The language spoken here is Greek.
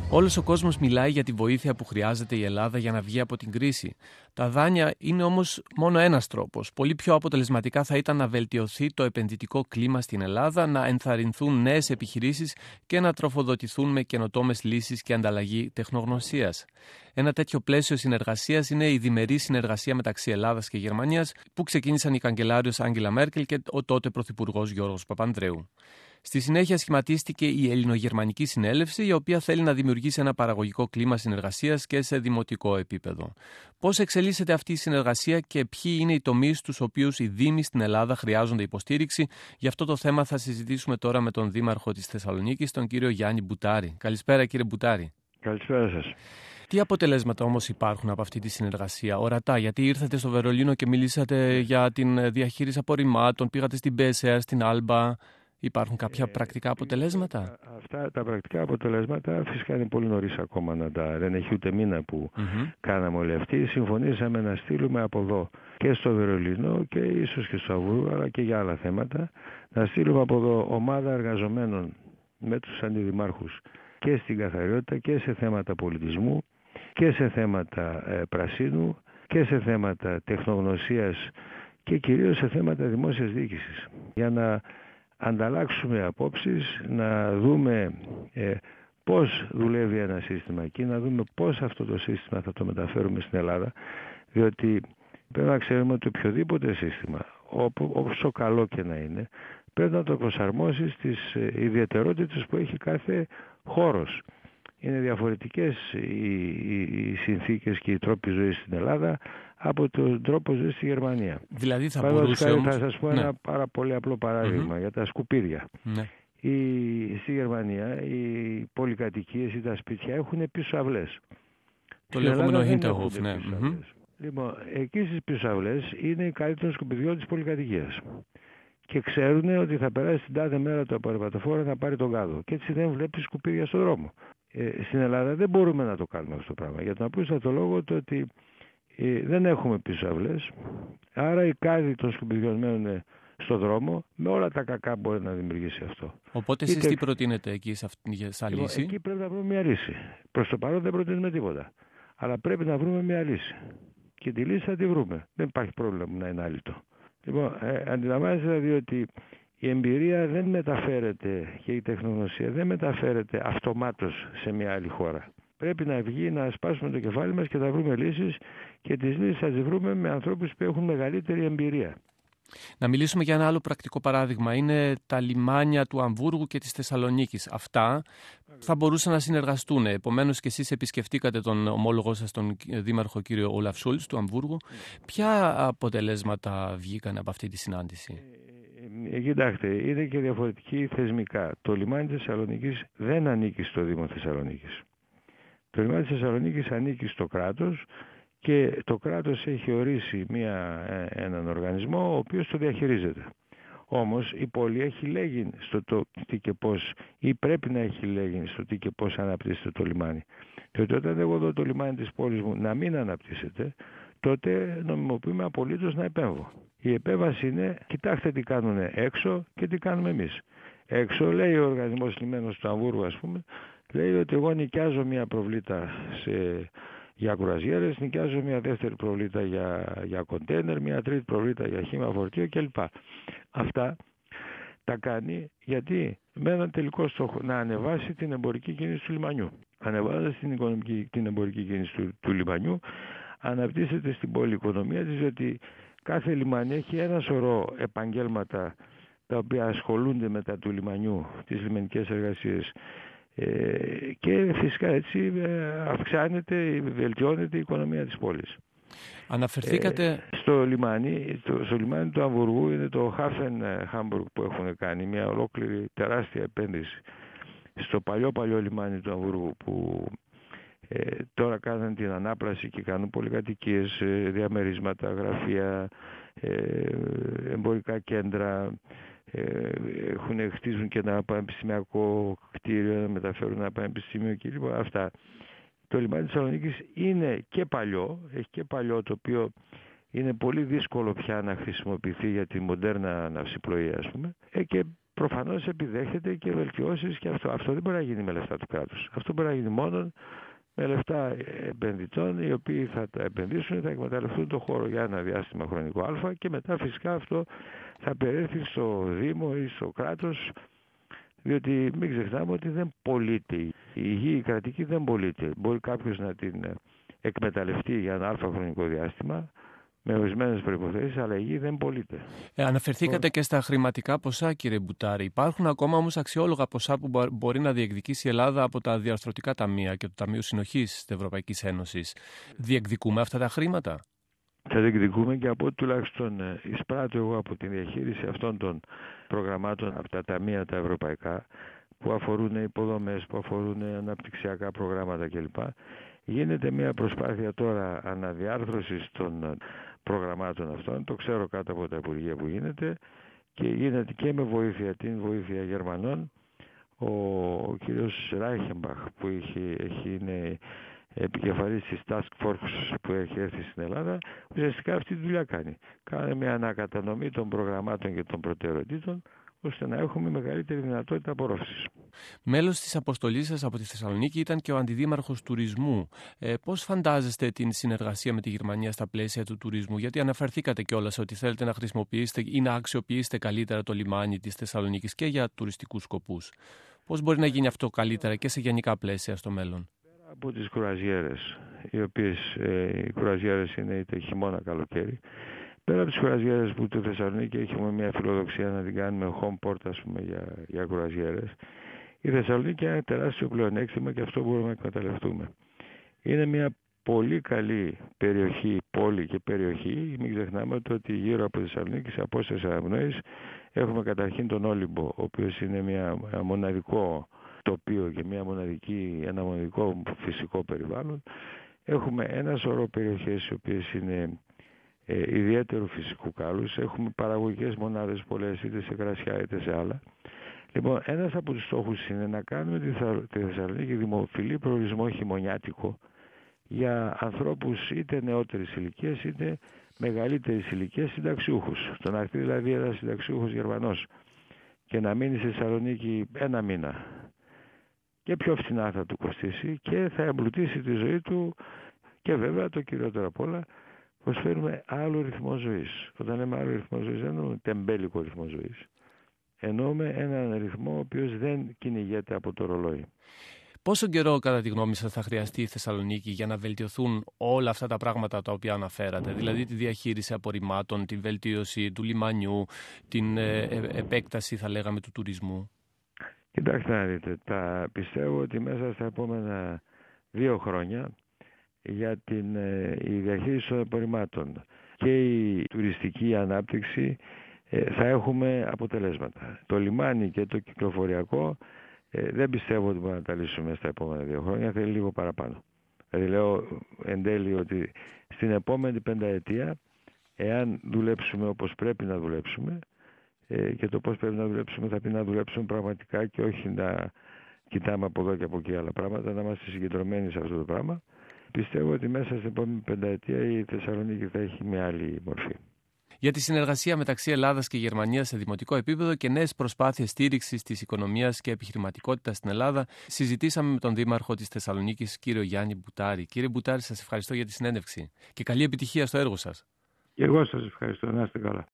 Όλος ο κόσμος μιλάει για τη βοήθεια που χρειάζεται η Ελλάδα για να βγει από την κρίση. Τα δάνεια είναι όμως μόνο ένας τρόπος. Πολύ πιο αποτελεσματικά θα ήταν να βελτιωθεί το επενδυτικό κλίμα στην Ελλάδα, να ενθαρρυνθούν νέες επιχειρήσεις και να τροφοδοτηθούν με καινοτόμες λύσεις και ανταλλαγή τεχνογνωσίας. Ένα τέτοιο πλαίσιο συνεργασίας είναι η διμερή συνεργασία μεταξύ Ελλάδας και Γερμανίας, που ξεκίνησαν η καγκελάριος Άγγελα Μέρκελ και ο τότε πρωθυπουργός Γιώργος Παπανδρέου. Στη συνέχεια σχηματίστηκε η Ελληνογερμανική Συνέλευση, η οποία θέλει να δημιουργήσει ένα παραγωγικό κλίμα συνεργασίας και σε δημοτικό επίπεδο. Πώς εξελίσσεται αυτή η συνεργασία και ποιοι είναι οι τομείς στους οποίους οι δήμοι στην Ελλάδα χρειάζονται υποστήριξη? Γι' αυτό το θέμα θα συζητήσουμε τώρα με τον Δήμαρχο της Θεσσαλονίκης, τον κύριο Γιάννη Μπουτάρη. Καλησπέρα, κύριε Μπουτάρη. Καλησπέρα σας. Τι αποτελέσματα όμως υπάρχουν από αυτή τη συνεργασία, ορατά? Γιατί ήρθατε στο Βερολίνο και μιλήσατε για την διαχείριση απορριμμάτων, πήγατε στην BSR, στην Άλμπα. Υπάρχουν κάποια πρακτικά αποτελέσματα? Αυτά τα πρακτικά αποτελέσματα φυσικά είναι πολύ νωρίς ακόμα δεν έχει ούτε μήνα που κάναμε όλοι αυτοί. Συμφωνήσαμε να στείλουμε από εδώ και στο Βερολίνο και ίσως και στο Αμβούργο, αλλά και για άλλα θέματα, να στείλουμε από εδώ ομάδα εργαζομένων με τους αντιδημάρχους και στην καθαριότητα και σε θέματα πολιτισμού και σε θέματα πρασίνου και σε θέματα τεχνογνωσίας και κυρίως σε θέματα δημόσιας διοίκησης, για να ανταλλάξουμε απόψεις, να δούμε πώς δουλεύει ένα σύστημα εκεί, να δούμε πώς αυτό το σύστημα θα το μεταφέρουμε στην Ελλάδα, διότι πρέπει να ξέρουμε ότι οποιοδήποτε σύστημα, όσο καλό και να είναι, πρέπει να το προσαρμόσει στις ιδιαιτερότητες που έχει κάθε χώρος. Είναι διαφορετικές οι συνθήκες και οι τρόποι ζωής στην Ελλάδα από τον τρόπο ζωής στη Γερμανία. Δηλαδή θα μπορούσε όμως... Θα σας πω ένα πάρα πολύ απλό παράδειγμα για τα σκουπίδια. Στη Γερμανία οι πολυκατοικίες ή τα σπίτια έχουν πίσω αυλές. Το λεγόμενο Hinterhof, ναι. Λοιπόν, εκεί στις πίσω αυλές είναι οι καλύτεροι των σκουπιδιών της πολυκατοικίας. Και ξέρουν ότι θα περάσει την τάδε μέρα το απορριμματοφόρο να πάρει τον κάδο. Και έτσι δεν βλέπει σκουπίδια στον δρόμο. Στην Ελλάδα δεν μπορούμε να το κάνουμε αυτό το πράγμα. Για τον απλούστατο λόγο το ότι δεν έχουμε πίσω αυλές. Άρα οι κάδοι των σκουπιδιών μένουν στον δρόμο με όλα τα κακά που μπορεί να δημιουργήσει αυτό. Οπότε εσείς τι προτείνετε εκεί σαν λύση? Εκεί πρέπει να βρούμε μια λύση. Προς το παρόν δεν προτείνουμε τίποτα. Αλλά πρέπει να βρούμε μια λύση. Και τη λύση θα τη βρούμε. Δεν υπάρχει πρόβλημα να είναι άλυτο. Λοιπόν, αντιλαμβάνεστε δηλαδή ότι η εμπειρία δεν μεταφέρεται και η τεχνογνωσία δεν μεταφέρεται αυτομάτως σε μια άλλη χώρα. Πρέπει να βγει, να σπάσουμε το κεφάλι μας και να βρούμε λύσεις, και τις λύσεις θα τις βρούμε με ανθρώπους που έχουν μεγαλύτερη εμπειρία. Να μιλήσουμε για ένα άλλο πρακτικό παράδειγμα. Είναι τα λιμάνια του Αμβούργου και της Θεσσαλονίκης. Αυτά θα μπορούσαν να συνεργαστούν. Επομένως και εσείς επισκεφτήκατε τον ομόλογό σας, τον δήμαρχο κύριο Όλαφ Σούλτς του Αμβούργου. Ποια αποτελέσματα βγήκαν από αυτή τη συνάντηση? Κοιτάξτε, είναι και διαφορετική θεσμικά. Το λιμάνι της Θεσσαλονίκης δεν ανήκει στο Δήμο Θεσσαλονίκης. Το λιμάνι της Θεσσαλονίκης ανήκει στο κράτος, και το κράτος έχει ορίσει έναν οργανισμό ο οποίος το διαχειρίζεται. Όμως η πόλη έχει λέγει στο το τι και πώς, ή πρέπει να έχει λέγει στο τι και πώς αναπτύσσεται το λιμάνι. Διότι όταν εγώ δω το λιμάνι της πόλης μου να μην αναπτύσσεται, τότε νομιμοποιούμε απολύτως να επέμβω. Η επέμβαση είναι, κοιτάξτε τι κάνουν έξω και τι κάνουμε εμείς. Έξω λέει ο οργανισμός λιμένος του Αμβούργου, ας πούμε, λέει ότι εγώ νοικιάζω μια προβλήτα για κουραζιέρες, νοικιάζω μια δεύτερη προβλήτα για κοντέινερ, μια τρίτη προβλήτα για χύμα φορτίο κλπ. Αυτά τα κάνει γιατί με έναν τελικό στόχο να ανεβάσει την εμπορική κίνηση του λιμανιού. Ανεβάζοντας την εμπορική κίνηση του λιμανιού, αναπτύσσεται στην πόλη οικονομία της, διότι κάθε λιμάνι έχει ένα σωρό επαγγέλματα τα οποία ασχολούνται μετά του λιμανιού, τις λιμενικές εργασίες. Και φυσικά έτσι αυξάνεται, βελτιώνεται η οικονομία της πόλης. Αναφερθήκατε... Στο λιμάνι του Αμβουργού είναι το Hafen Hamburg που έχουν κάνει μια ολόκληρη τεράστια επένδυση στο παλιό λιμάνι του Αμβουργού, που τώρα κάνουν την ανάπλαση και κάνουν πολυκατοικίες, διαμερίσματα, γραφεία, εμπορικά κέντρα. Χτίζουν και ένα πανεπιστημιακό κτίριο, να μεταφέρουν ένα πανεπιστήμιο κλπ. Αυτά. Το λιμάνι της Θεσσαλονίκης είναι και παλιό, έχει και παλιό, το οποίο είναι πολύ δύσκολο πια να χρησιμοποιηθεί για τη μοντέρνα ναυσιπλοεία, ας πούμε. Και προφανώς επιδέχεται και βελτιώσεις και αυτό. Αυτό δεν μπορεί να γίνει με λεφτά του κράτους. Αυτό μπορεί να γίνει μόνο με λεφτά επενδυτών, οι οποίοι θα τα επενδύσουν, θα εκμεταλλευτούν το χώρο για ένα διάστημα χρονικό α και μετά φυσικά αυτό θα περάσει στο Δήμο ή στο κράτος, διότι μην ξεχνάμε ότι δεν πωλείται. Η γη η κρατική δεν πωλείται. Μπορεί κάποιος να την εκμεταλλευτεί για ένα αλφα χρονικό διάστημα, με ορισμένες προϋποθέσεις, αλλά η γη δεν πωλείται. Αναφερθήκατε και στα χρηματικά ποσά, κύριε Μπουτάρη. Υπάρχουν ακόμα όμως αξιόλογα ποσά που μπορεί να διεκδικήσει η Ελλάδα από τα διαρθρωτικά ταμεία και το Ταμείο Συνοχής της Ευρωπαϊκής Ένωσης. Διεκδικούμε αυτά τα χρήματα? Θα διεκδικούμε και από ό,τι τουλάχιστον εισπράττω εγώ από τη διαχείριση αυτών των προγραμμάτων από τα ταμεία τα ευρωπαϊκά, που αφορούν υποδομές, που αφορούν αναπτυξιακά προγράμματα κλπ. Γίνεται μια προσπάθεια τώρα αναδιάρθρωσης των προγραμμάτων αυτών, το ξέρω κάτω από τα Υπουργεία που γίνεται, και γίνεται και με βοήθεια, την βοήθεια Γερμανών. Ο κύριος Ράιχεμπαχ που είναι επικεφαλής της Task Force που έχει έρθει στην Ελλάδα, ουσιαστικά αυτή τη δουλειά κάνει. Κάνει μια ανακατανομή των προγραμμάτων και των προτεραιοτήτων, ώστε να έχουμε μεγαλύτερη δυνατότητα απορρόφησης. Μέλος της αποστολής σας από τη Θεσσαλονίκη ήταν και ο Αντιδήμαρχος Τουρισμού. Πώς φαντάζεστε την συνεργασία με τη Γερμανία στα πλαίσια του τουρισμού? Γιατί αναφερθήκατε κιόλας ότι θέλετε να χρησιμοποιήσετε ή να αξιοποιήσετε καλύτερα το λιμάνι της Θεσσαλονίκης και για τουριστικούς σκοπούς. Πώς μπορεί να γίνει αυτό καλύτερα και σε γενικά πλαίσια στο μέλλον? Πέρα από τις κουραζιέρες, οι οποίες οι κουραζιέρες είναι είτε χειμώνα καλοκαίρι, πέρα από τις κουραζιέρες που στη Θεσσαλονίκη έχουμε μια φιλοδοξία να την κάνουμε home port, ας πούμε, για κουραζιέρες, η Θεσσαλονίκη είναι ένα τεράστιο πλεονέκτημα και αυτό μπορούμε να εκμεταλλευτούμε. Είναι μια πολύ καλή περιοχή, πόλη και περιοχή. Μην ξεχνάμε ότι γύρω από τη Θεσσαλονίκη, σε απόσταση αναπνοής, έχουμε καταρχήν τον Όλυμπο, ο οποίος είναι ένα μοναδικό τοπίο και ένα μοναδικό φυσικό περιβάλλον. Έχουμε ένα σωρό περιοχές οι οποίες είναι ιδιαίτερου φυσικού κάλους. Έχουμε παραγωγικές μονάδες πολλές, είτε σε κρασιά είτε σε άλλα. Λοιπόν, ένας από τους στόχους είναι να κάνουμε τη Θεσσαλονίκη δημοφιλή προορισμό χειμωνιάτικο για ανθρώπους είτε νεότερης ηλικίας είτε μεγαλύτερης ηλικίας συνταξιούχους. Το να έρθει δηλαδή ένας συνταξιούχος Γερμανός και να μείνει στη Θεσσαλονίκη ένα μήνα, και πιο φθηνά θα του κοστίσει και θα εμπλουτίσει τη ζωή του, και βέβαια το κυριότερο απ' όλα, προσφέρουμε άλλο ρυθμό ζωής. Όταν λέμε άλλο ρυθμό ζωής, δεν εννοούμε τεμπέλικο ρυθμό ζωής. Εννοούμε έναν ρυθμό ο οποίος δεν κυνηγέται από το ρολόι. Πόσο καιρό, κατά τη γνώμη σας, θα χρειαστεί η Θεσσαλονίκη για να βελτιωθούν όλα αυτά τα πράγματα τα οποία αναφέρατε? Δηλαδή τη διαχείριση απορριμμάτων, τη βελτίωση του λιμανιού, την επέκταση, θα λέγαμε, του τουρισμού. Κοιτάξτε να δείτε, πιστεύω ότι μέσα στα επόμενα 2 χρόνια για η διαχείριση των απορριμμάτων και η τουριστική ανάπτυξη θα έχουμε αποτελέσματα. Το λιμάνι και το κυκλοφοριακό δεν πιστεύω ότι μπορούμε να τα λύσουμε στα επόμενα 2 χρόνια, θέλει λίγο παραπάνω. Δηλαδή λέω εν τέλει ότι στην επόμενη 5ετία, εάν δουλέψουμε όπως πρέπει να δουλέψουμε, και το πώς πρέπει να δουλέψουμε θα πει να δουλέψουμε πραγματικά και όχι να κοιτάμε από εδώ και από εκεί άλλα πράγματα, να είμαστε συγκεντρωμένοι σε αυτό το πράγμα, πιστεύω ότι μέσα στην επόμενη 5ετία η Θεσσαλονίκη θα έχει μια άλλη μορφή. Για τη συνεργασία μεταξύ Ελλάδας και Γερμανίας σε δημοτικό επίπεδο και νέες προσπάθειες στήριξης της οικονομίας και επιχειρηματικότητας στην Ελλάδα, συζητήσαμε με τον Δήμαρχο της Θεσσαλονίκης, κύριο Γιάννη Μπουτάρη. Κύριε Μπουτάρη, σας ευχαριστώ για τη συνέντευξη και καλή επιτυχία στο έργο σας. Και εγώ σας ευχαριστώ. Να είστε καλά.